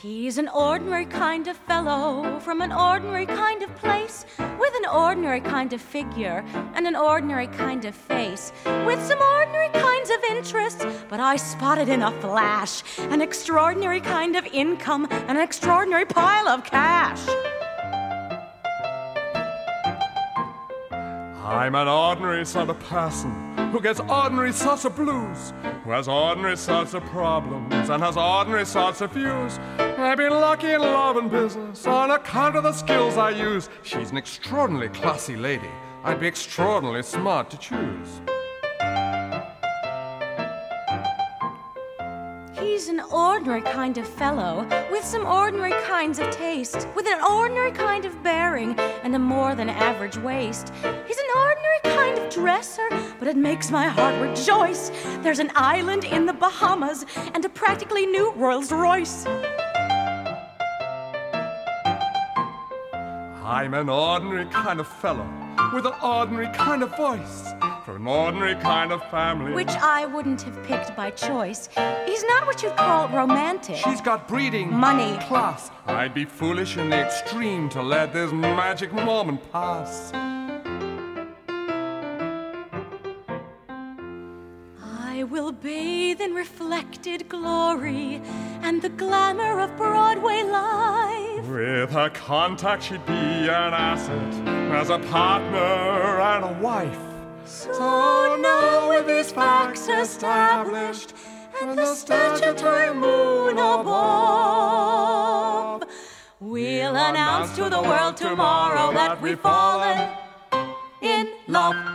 He's an ordinary kind of fellow from an ordinary kind of place, with an ordinary kind of figure and an ordinary kind of face, with some ordinary kinds of interests, but I spotted in a flash an extraordinary kind of income and an extraordinary pile of cash. I'm an ordinary sort of person who gets ordinary sorts of blues, who has ordinary sorts of problems and has ordinary sorts of views. I've been lucky in love and business on account of the skills I use. She's an extraordinarily classy lady. I'd be extraordinarily smart to choose. He's an ordinary kind of fellow with some ordinary kinds of taste, with an ordinary kind of bearing and a more than average waist. He's an ordinary kind of dresser, but it makes my heart rejoice. There's an island in the Bahamas and a practically new Rolls Royce. I'm an ordinary kind of fellow with an ordinary kind of voice, from an ordinary kind of family, which I wouldn't have picked by choice. He's not what you'd call romantic. She's got breeding, money, class. I'd be foolish in the extreme to let this magic moment pass. I will bathe in reflected glory and the glamour of Broadway life. With her contact she'd be an asset as a partner and a wife. So now with these facts established and the statutory moon above, we'll announce to the world tomorrow that we've fallen in love.